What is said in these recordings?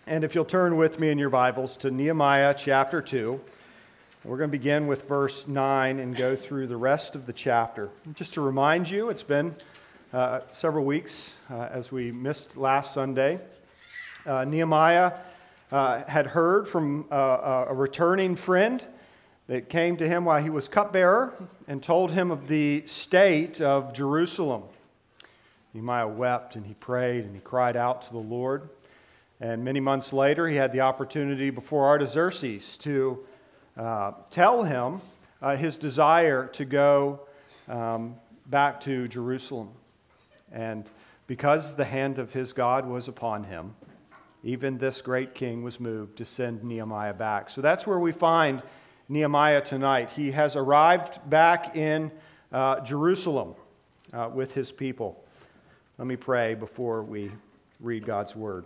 And if you'll turn with me in your Bibles to Nehemiah chapter 2, we're going to begin with verse 9 and go through the rest of the chapter. Just to remind you, it's been several weeks as we missed last Sunday. Nehemiah had heard from a returning friend that came to him while he was cupbearer and told him of the state of Jerusalem. Nehemiah wept and he prayed and he cried out to the Lord. And many months later, he had the opportunity before Artaxerxes to tell him his desire to go back to Jerusalem. And because the hand of his God was upon him, even this great king was moved to send Nehemiah back. So that's where we find Nehemiah tonight. He has arrived back in Jerusalem with his people. Let me pray before we read God's word.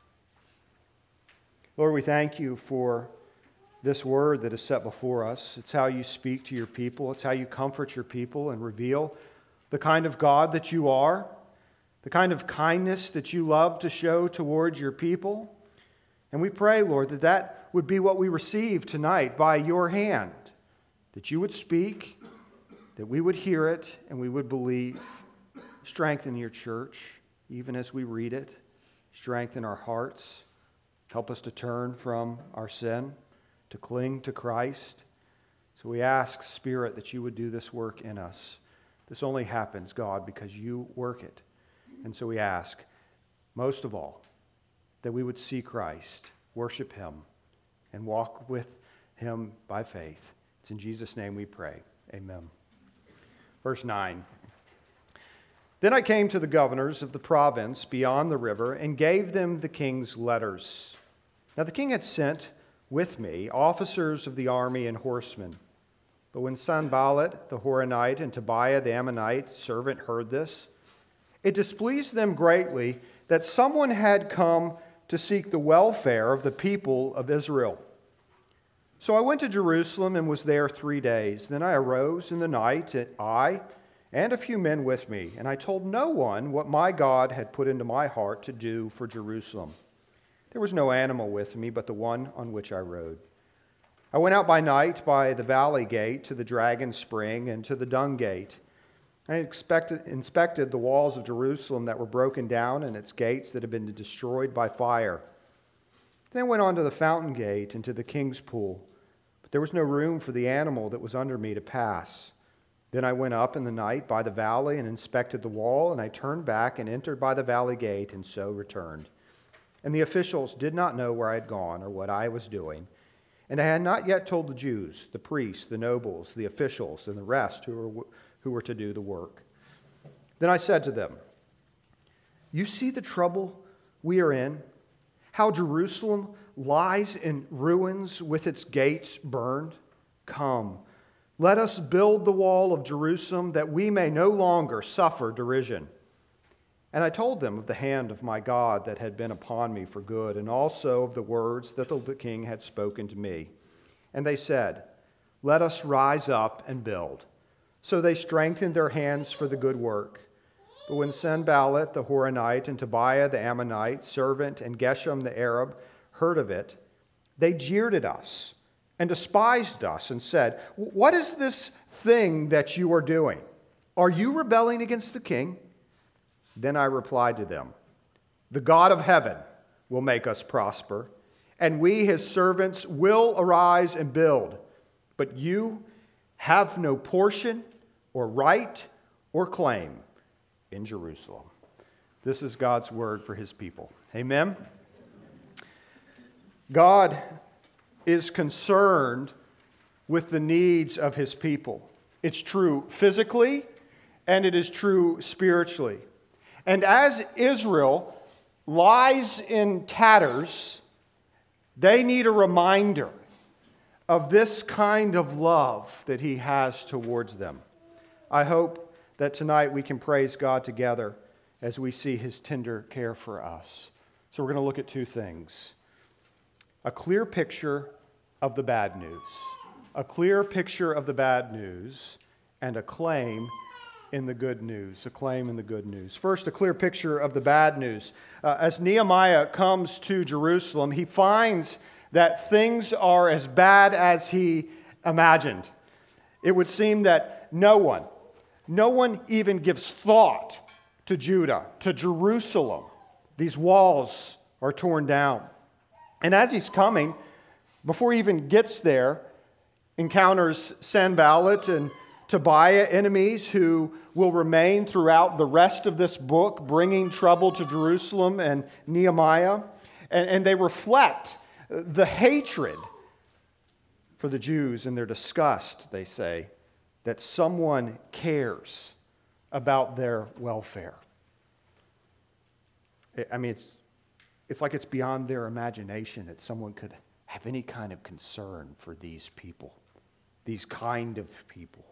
Lord, we thank you for this word that is set before us. It's how you speak to your people. It's how you comfort your people and reveal the kind of God that you are, the kind of kindness that you love to show towards your people. And we pray, Lord, that that would be what we receive tonight by your hand, that you would speak, that we would hear it, and we would believe. Strengthen your church, even as we read it. Strengthen our hearts. Help us to turn from our sin, to cling to Christ. So we ask, Spirit, that you would do this work in us. This only happens, God, because you work it. And so we ask, most of all, that we would see Christ, worship him, and walk with him by faith. It's in Jesus' name we pray. Amen. Verse 9. Then I came to the governors of the province beyond the river and gave them the king's letters. Now the king had sent with me officers of the army and horsemen. But when Sanballat the Horonite and Tobiah the Ammonite servant heard this, it displeased them greatly that someone had come to seek the welfare of the people of Israel. So I went to Jerusalem and was there 3 days. Then I arose in the night, I and a few men with me, and I told no one what my God had put into my heart to do for Jerusalem. There was no animal with me but the one on which I rode. I went out by night by the valley gate to the dragon spring and to the dung gate. I inspected the walls of Jerusalem that were broken down and its gates that had been destroyed by fire. Then I went on to the fountain gate and to the king's pool, but there was no room for the animal that was under me to pass. Then I went up in the night by the valley and inspected the wall, and I turned back and entered by the valley gate and so returned. And the officials did not know where I had gone or what I was doing. And I had not yet told the Jews, the priests, the nobles, the officials, and the rest who were to do the work. Then I said to them, "You see the trouble we are in, how Jerusalem lies in ruins with its gates burned? Come, let us build the wall of Jerusalem that we may no longer suffer derision." And I told them of the hand of my God that had been upon me for good, and also of the words that the king had spoken to me. And they said, "Let us rise up and build." So they strengthened their hands for the good work. But when Sanballat the Horonite and Tobiah the Ammonite servant and Geshem the Arab heard of it, they jeered at us and despised us and said, "What is this thing that you are doing? Are you rebelling against the king?" Then I replied to them, "The God of heaven will make us prosper, and we, his servants, will arise and build. But you have no portion or right or claim in Jerusalem." This is God's word for his people. Amen. God is concerned with the needs of his people. It's true physically, and it is true spiritually. And as Israel lies in tatters, they need a reminder of this kind of love that he has towards them. I hope that tonight we can praise God together as we see his tender care for us. So we're going to look at two things. A clear picture of the bad news. A clear picture of the bad news and a claim in the good news, acclaim in the good news. First, a clear picture of the bad news. As Nehemiah comes to Jerusalem, he finds that things are as bad as he imagined. It would seem that no one even gives thought to Judah, to Jerusalem. These walls are torn down. And as he's coming, before he even gets there, encounters Sanballat and Tobiah, enemies who will remain throughout the rest of this book, bringing trouble to Jerusalem and Nehemiah. And they reflect the hatred for the Jews and their disgust, they say, that someone cares about their welfare. I mean, it's like it's beyond their imagination that someone could have any kind of concern for these people, these kind of people.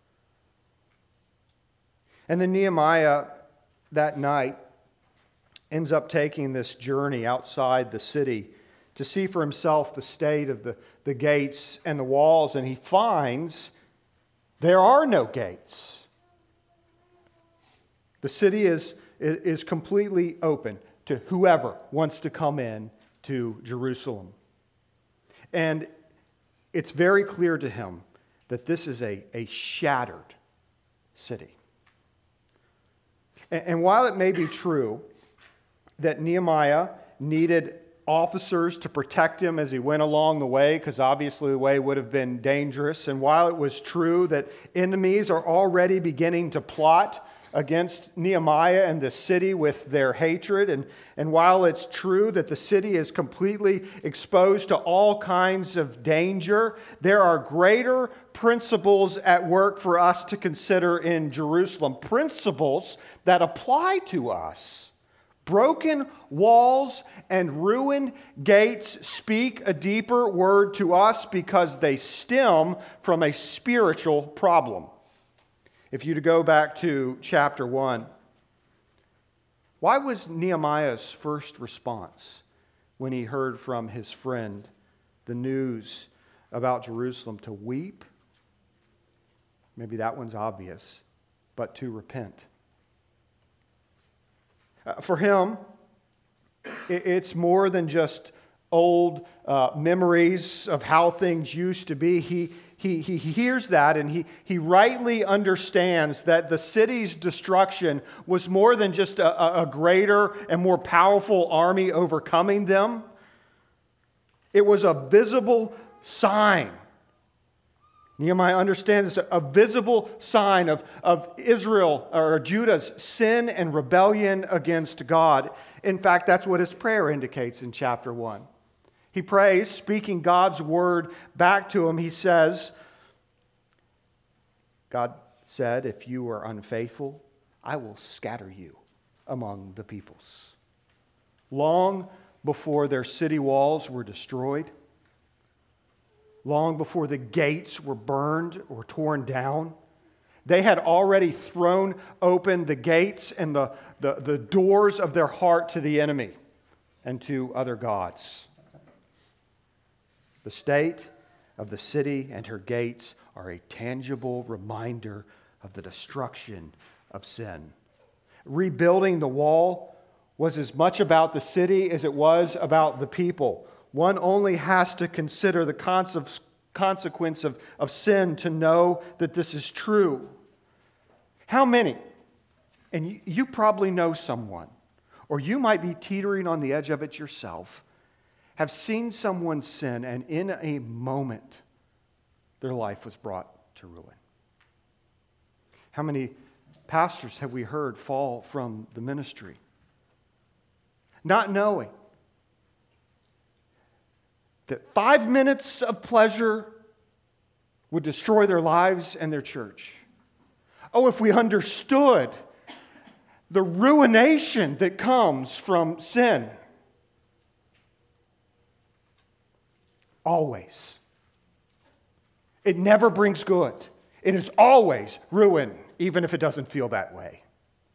And then Nehemiah, that night, ends up taking this journey outside the city to see for himself the state of the gates and the walls, and he finds there are no gates. The city is completely open to whoever wants to come in to Jerusalem. And it's very clear to him that this is a shattered city. And while it may be true that Nehemiah needed officers to protect him as he went along the way, because obviously the way would have been dangerous, and while it was true that enemies are already beginning to plot against Nehemiah and the city with their hatred, and while it's true that the city is completely exposed to all kinds of danger, there are greater principles at work for us to consider in Jerusalem, principles that apply to us. Broken walls and ruined gates speak a deeper word to us because they stem from a spiritual problem. If you to go back to chapter 1, why was Nehemiah's first response when he heard from his friend the news about Jerusalem to weep? Maybe that one's obvious, but to repent. For him, it's more than just old memories of how things used to be. He hears that, and he rightly understands that the city's destruction was more than just a greater and more powerful army overcoming them. It was a visible sign. Nehemiah understands a visible sign of Israel or Judah's sin and rebellion against God. In fact, that's what his prayer indicates in chapter 1. He prays, speaking God's word back to him. He says, God said, if you are unfaithful, I will scatter you among the peoples. Long before their city walls were destroyed, long before the gates were burned or torn down, they had already thrown open the gates and the doors of their heart to the enemy and to other gods. The state of the city and her gates are a tangible reminder of the destruction of sin. Rebuilding the wall was as much about the city as it was about the people. One only has to consider the consequence of sin to know that this is true. How many, and you probably know someone, or you might be teetering on the edge of it yourself, have seen someone sin and in a moment their life was brought to ruin? How many pastors have we heard fall from the ministry? Not knowing that 5 minutes of pleasure would destroy their lives and their church. Oh, if we understood the ruination that comes from sin. Always. It never brings good. It is always ruin, even if it doesn't feel that way.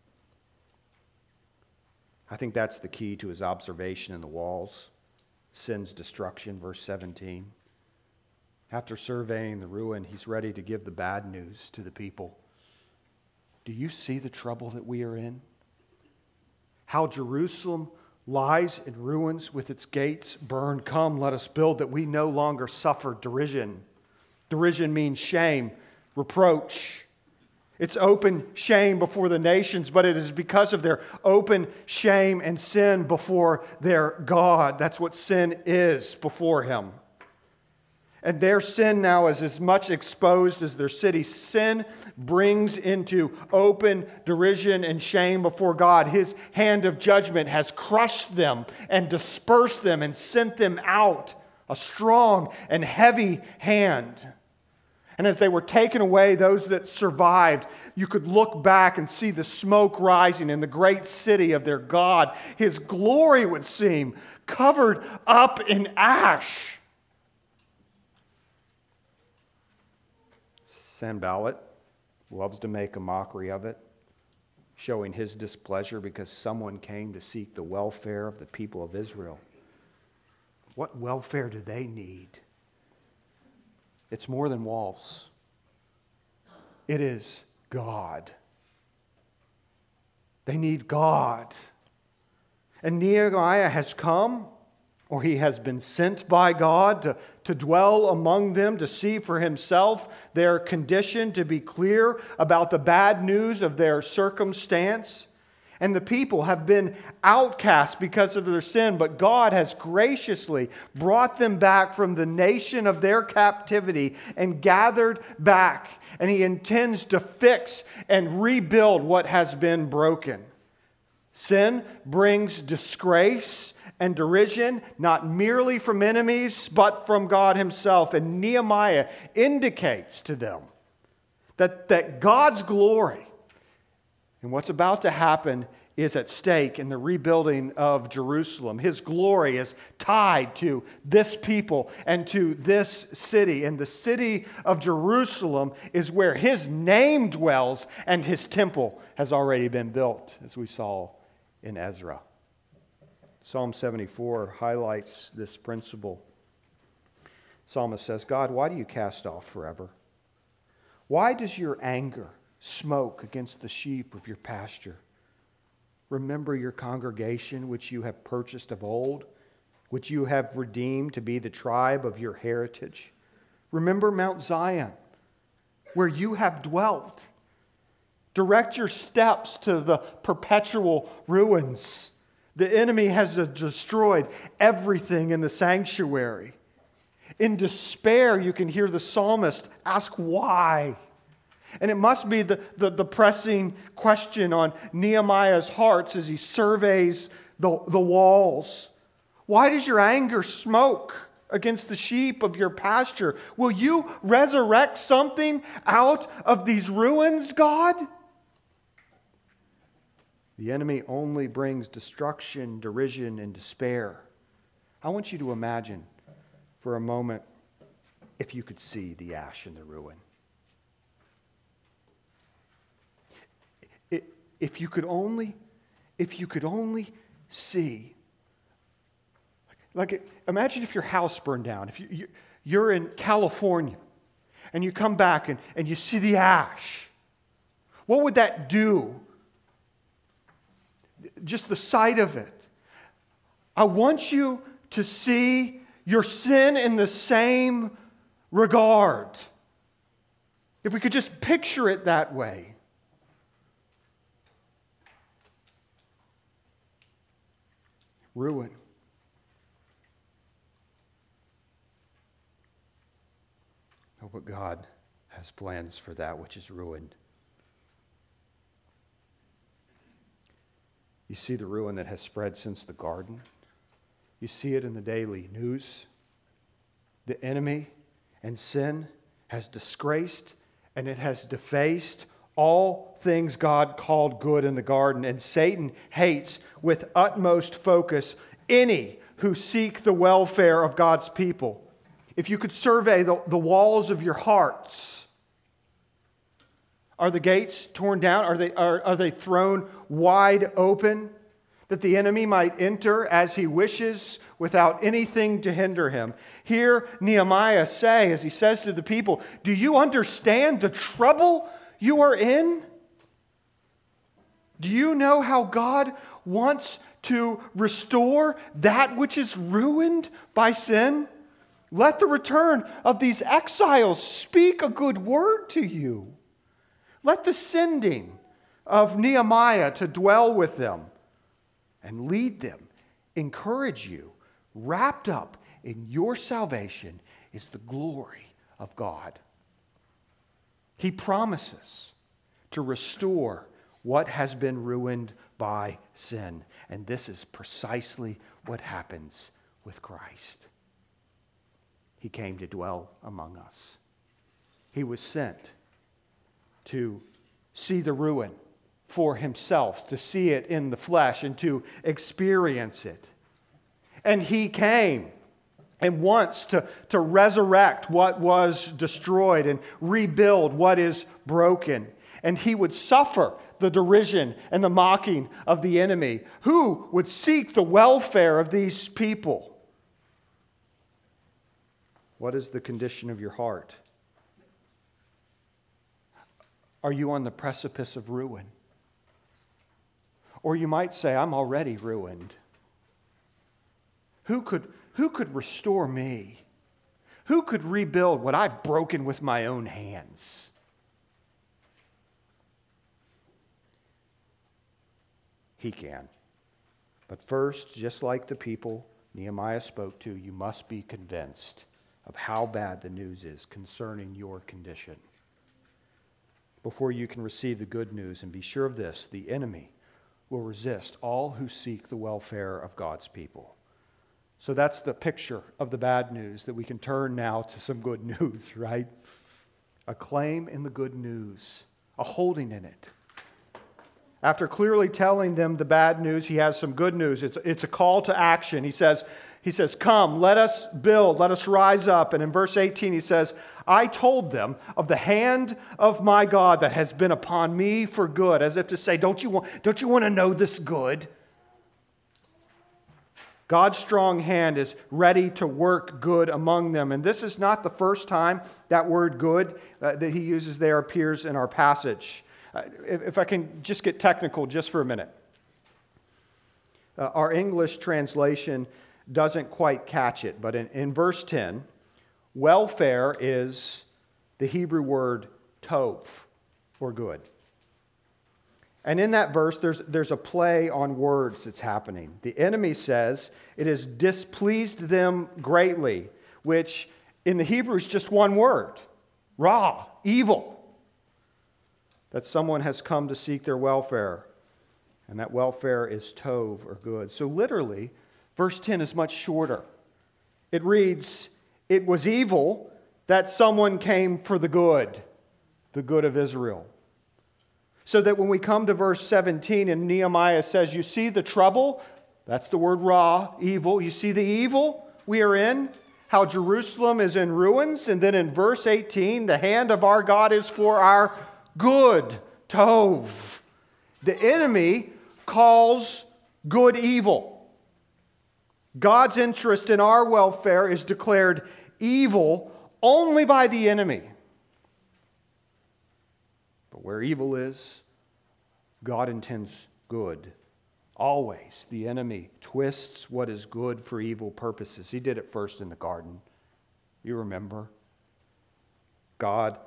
I think that's the key to his observation in the walls. Sin's destruction, verse 17. After surveying the ruin, he's ready to give the bad news to the people. do you see the trouble that we are in? How Jerusalem lies in ruins with its gates burned. Come, let us build that we no longer suffer derision. Derision means shame, reproach. It's open shame before the nations, but it is because of their open shame and sin before their God. That's what sin is before Him. And their sin now is as much exposed as their city. Sin brings into open derision and shame before God. His hand of judgment has crushed them and dispersed them and sent them out. A strong and heavy hand. And as they were taken away, those that survived, you could look back and see the smoke rising in the great city of their God. His glory would seem covered up in ash. Sanballat loves to make a mockery of it, showing his displeasure because someone came to seek the welfare of the people of Israel. What welfare do they need? It's more than walls. It is God. They need God. And Nehemiah has come, or he has been sent by God to dwell among them, to see for himself their condition, to be clear about the bad news of their circumstance. And the people have been outcast because of their sin, but God has graciously brought them back from the nation of their captivity and gathered back. And He intends to fix and rebuild what has been broken. Sin brings disgrace and derision, not merely from enemies, but from God Himself. And Nehemiah indicates to them that God's glory and what's about to happen is at stake in the rebuilding of Jerusalem. His glory is tied to this people and to this city. And the city of Jerusalem is where His name dwells, and His temple has already been built, as we saw in Ezra. Psalm 74 highlights this principle. Psalmist says, God, why do you cast off forever? Why does your anger smoke against the sheep of your pasture? Remember your congregation, which you have purchased of old, which you have redeemed to be the tribe of your heritage. Remember Mount Zion, where you have dwelt. Direct your steps to the perpetual ruins. The enemy has destroyed everything in the sanctuary. In despair, you can hear the psalmist ask why. And it must be the pressing question on Nehemiah's heart as he surveys the walls. Why does your anger smoke against the sheep of your pasture? Will you resurrect something out of these ruins, God? The enemy only brings destruction, derision, and despair. I want you to imagine for a moment if you could see the ash in the ruin. If you could only see, imagine if your house burned down. If you're in California and you come back and you see the ash, what would that do? Just the sight of it. I want you to see your sin in the same regard. If we could just picture it that way. Ruin. Oh, but God has plans for that which is ruined. You see the ruin that has spread since the garden. You see it in the daily news. The enemy and sin has disgraced and it has defaced all things God called good in the garden. And Satan hates with utmost focus any who seek the welfare of God's people. If you could survey the walls of your hearts, are the gates torn down? Are they thrown wide open that the enemy might enter as he wishes without anything to hinder him? Hear Nehemiah say, as he says to the people, do you understand the trouble you are in? Do you know how God wants to restore that which is ruined by sin? Let the return of these exiles speak a good word to you. Let the sending of Nehemiah to dwell with them and lead them, encourage you. Wrapped up in your salvation is the glory of God. He promises to restore what has been ruined by sin. And this is precisely what happens with Christ. He came to dwell among us. He was sent to see the ruin for himself, to see it in the flesh and to experience it. And he came and wants to resurrect what was destroyed and rebuild what is broken. And he would suffer the derision and the mocking of the enemy, who would seek the welfare of these people. What is the condition of your heart? Are you on the precipice of ruin? Or you might say, I'm already ruined. Who could restore me? Who could rebuild what I've broken with my own hands? He can. But first, just like the people Nehemiah spoke to, you must be convinced of how bad the news is concerning your condition before you can receive the good news. And be sure of this, the enemy will resist all who seek the welfare of God's people. So that's the picture of the bad news, that we can turn now to some good news, right? A claim in the good news, a holding in it. After clearly telling them the bad news, he has some good news. It's a call to action. He says, come, let us build, let us rise up. And in verse 18 he says, I told them of the hand of my God that has been upon me for good. As if to say, don't you want to know this good? God's strong hand is ready to work good among them. And this is not the first time that word good that he uses there appears in our passage. If I can just get technical just for a minute. Our English translation doesn't quite catch it, but in verse 10, welfare is the Hebrew word tov, or good. And in that verse, there's a play on words that's happening. The enemy says it has displeased them greatly, which in the Hebrew is just one word, ra, evil. That someone has come to seek their welfare, and that welfare is tov, or good. So literally, verse 10 is much shorter. It reads, it was evil that someone came for the good of Israel. So that when we come to verse 17 and Nehemiah says, you see the trouble? That's the word ra, evil. You see the evil we are in? How Jerusalem is in ruins? And then in verse 18, the hand of our God is for our good, tov. The enemy calls good evil. God's interest in our welfare is declared evil only by the enemy. But where evil is, God intends good. Always, the enemy twists what is good for evil purposes. He did it first in the garden. You remember? God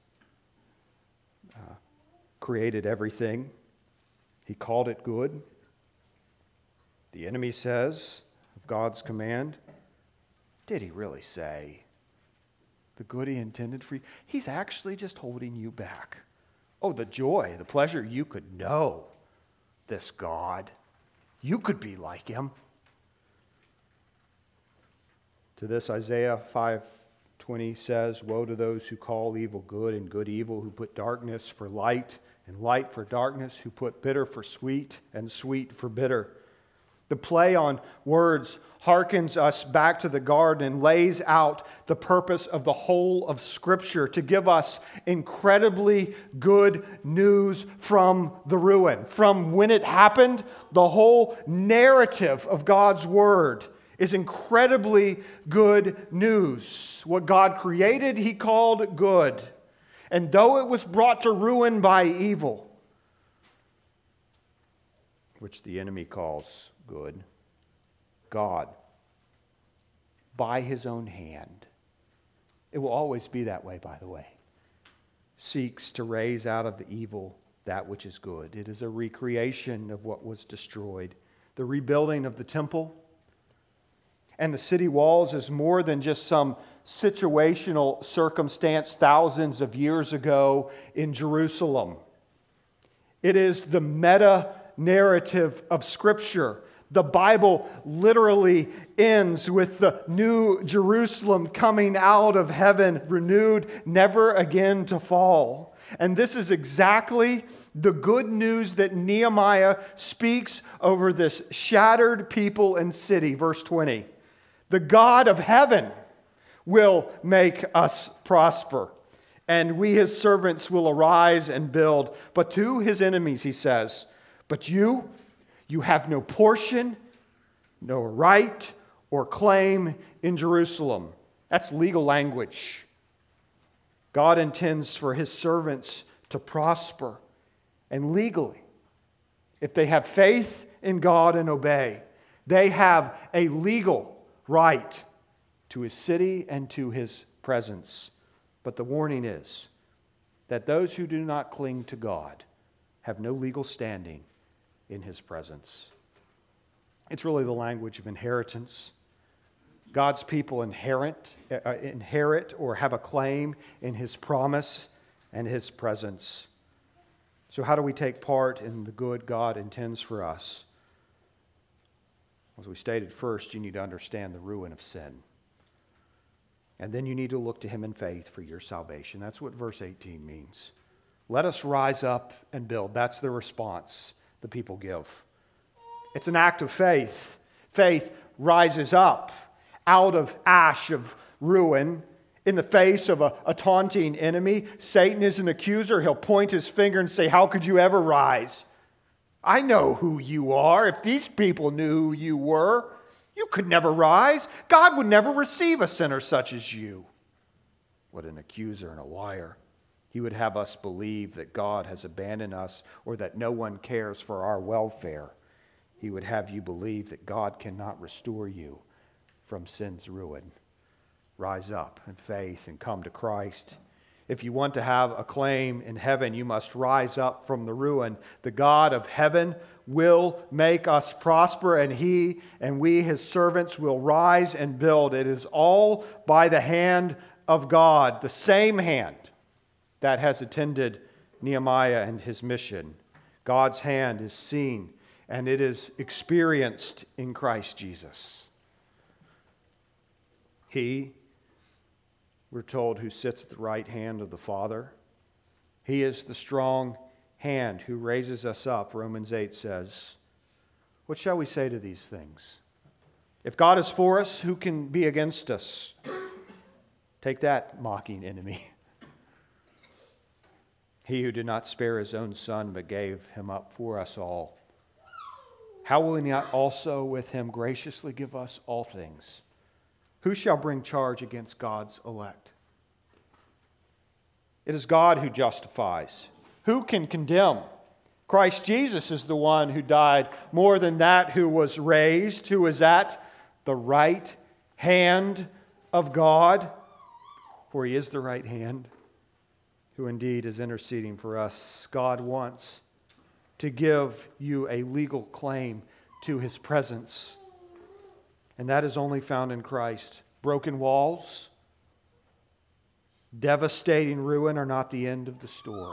created everything. He called it good. The enemy says of God's command, did he really say the good he intended for you? He's actually just holding you back. Oh, the joy, the pleasure, you could know this God. You could be like him. To this, Isaiah 5:20 says, woe to those who call evil good and good evil, who put darkness for light and light for darkness, who put bitter for sweet and sweet for bitter. The play on words harkens us back to the garden and lays out the purpose of the whole of Scripture, to give us incredibly good news from the ruin. From when it happened, the whole narrative of God's Word is incredibly good news. What God created, He called good. And though it was brought to ruin by evil, which the enemy calls good, God, by his own hand, it will always be that way, by the way, seeks to raise out of the evil that which is good. It is a recreation of what was destroyed. The rebuilding of the temple and the city walls is more than just some situational circumstance thousands of years ago in Jerusalem. It is the meta-narrative of Scripture. The Bible literally ends with the new Jerusalem coming out of heaven, renewed, never again to fall. And this is exactly the good news that Nehemiah speaks over this shattered people and city. Verse 20. The God of heaven will make us prosper, and we his servants will arise and build. But to his enemies he says, but you have no portion, no right or claim in Jerusalem. That's legal language. God intends for his servants to prosper, and legally, if they have faith in God and obey, they have a legal right to his city and to his presence. But the warning is that those who do not cling to God have no legal standing in his presence. It's really the language of inheritance. God's people inherit or have a claim in his promise and his presence. So how do we take part in the good God intends for us? As we stated, first, you need to understand the ruin of sin. And then you need to look to him in faith for your salvation. That's what verse 18 means. Let us rise up and build. That's the response the people give. It's an act of faith. Faith rises up out of ash of ruin in the face of a taunting enemy. Satan is an accuser. He'll point his finger and say, how could you ever rise? I know who you are. If these people knew who you were, you could never rise. God would never receive a sinner such as you. What an accuser and a liar. He would have us believe that God has abandoned us or that no one cares for our welfare. He would have you believe that God cannot restore you from sin's ruin. Rise up in faith and come to Christ. If you want to have a claim in heaven, you must rise up from the ruin. The God of heaven will make us prosper, and he and we, his servants, will rise and build. It is all by the hand of God, the same hand that has attended Nehemiah and his mission. God's hand is seen, and it is experienced in Christ Jesus. He, we're told, who sits at the right hand of the Father. He is the strong hand who raises us up, Romans 8 says. What shall we say to these things? If God is for us, who can be against us? Take that, mocking enemy. He who did not spare his own son, but gave him up for us all, how will he not also with him graciously give us all things? Who shall bring charge against God's elect? It is God who justifies. Who can condemn? Christ Jesus is the one who died, more than that, who was raised, who is at the right hand of God, for he is the right hand, who indeed is interceding for us. God wants to give you a legal claim to his presence, and that is only found in Christ. Broken walls, devastating ruin are not the end of the story.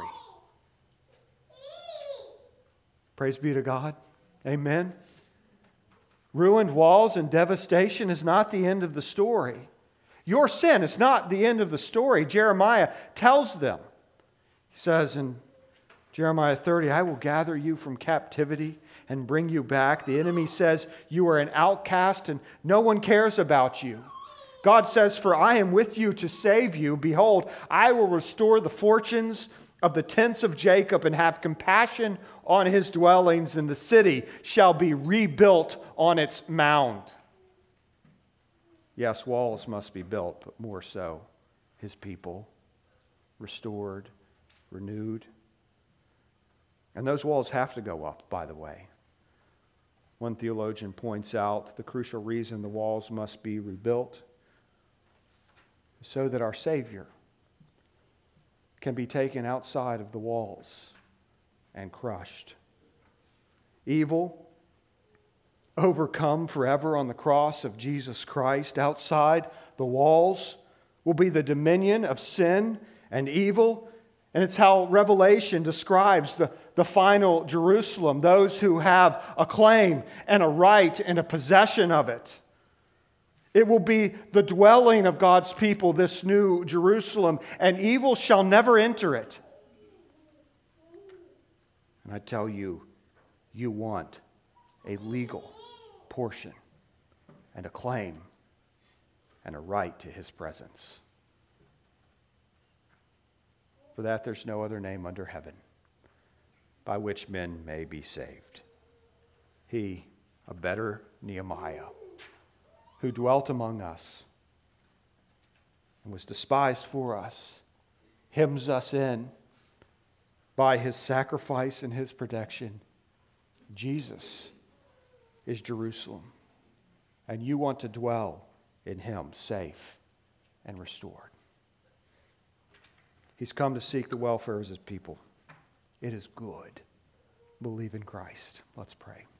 Praise be to God. Amen. Ruined walls and devastation is not the end of the story. Your sin is not the end of the story. Jeremiah tells them. He says in Jeremiah 30, I will gather you from captivity and bring you back. The enemy says you are an outcast and no one cares about you. God says, for I am with you to save you. Behold, I will restore the fortunes of the tents of Jacob and have compassion on his dwellings, and the city shall be rebuilt on its mound. Yes, walls must be built, but more so, his people restored, renewed. And those walls have to go up, by the way. One theologian points out the crucial reason the walls must be rebuilt so that our Savior can be taken outside of the walls and crushed. Evil, overcome forever on the cross of Jesus Christ. Outside the walls will be the dominion of sin and evil. And it's how Revelation describes the final Jerusalem, those who have a claim and a right and a possession of it. It will be the dwelling of God's people, this new Jerusalem, and evil shall never enter it. And I tell you, you want a legal portion and a claim and a right to His presence. For that there's no other name under heaven by which men may be saved. He, a better Nehemiah, who dwelt among us and was despised for us, hems us in by His sacrifice and His protection. Jesus is Jerusalem, and you want to dwell in Him, safe and restored. He's come to seek the welfare of His people. It is good. Believe in Christ. Let's pray.